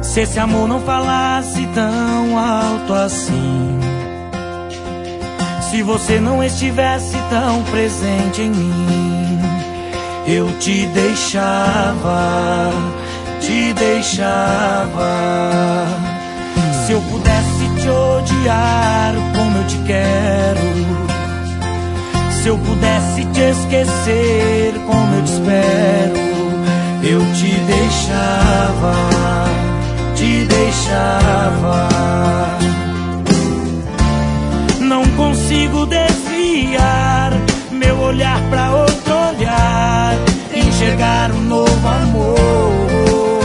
Se esse amor não falasse tão alto assim, se você não estivesse tão presente em mim, eu te deixava, te deixava. Se eu pudesse te odiar como eu te quero, se eu pudesse te esquecer como eu te espero, eu te deixava, te deixava. Não consigo desviar meu olhar pra outro olhar, enxergar um novo amor.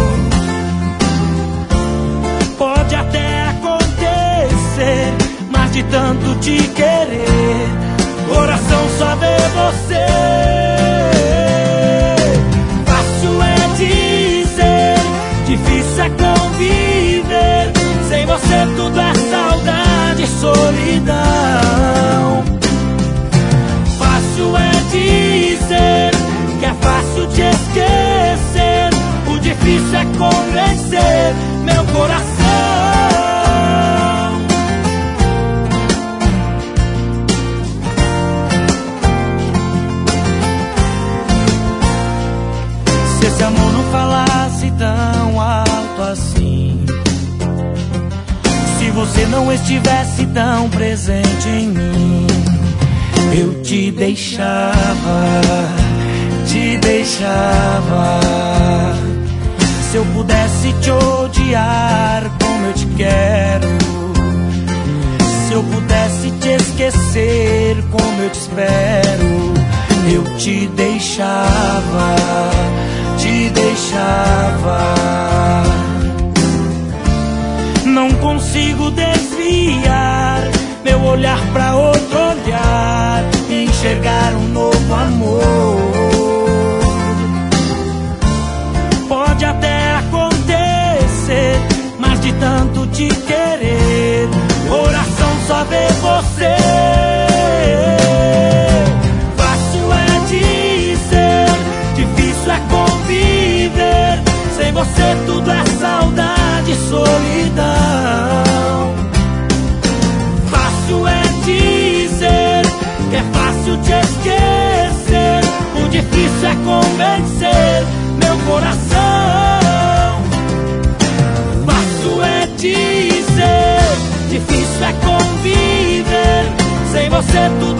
Pode até acontecer, mas de tanto te querer, coração só vê você. Fácil é dizer, difícil é conviver. Sem você tudo é saudade e solidão. Fácil é dizer que é fácil te esquecer. O difícil é convencer meu coração. Se esse amor não falasse tão alto assim, se você não estivesse tão presente em mim, eu te deixava, te deixava. Se eu pudesse te odiar como eu te quero, se eu pudesse te esquecer como eu te espero, eu te deixava, te deixava. Não consigo desviar meu olhar pra outro olhar, enxergar um novo amor. Pode até acontecer, mas de tanto te querer, coração só vê você. Fácil é dizer, difícil é conviver. Sem você tudo é saudade e solidão. Fácil é dizer que é fácil te esquecer. O difícil é convencer meu coração. Fácil é dizer, difícil é conviver. Sem você tudo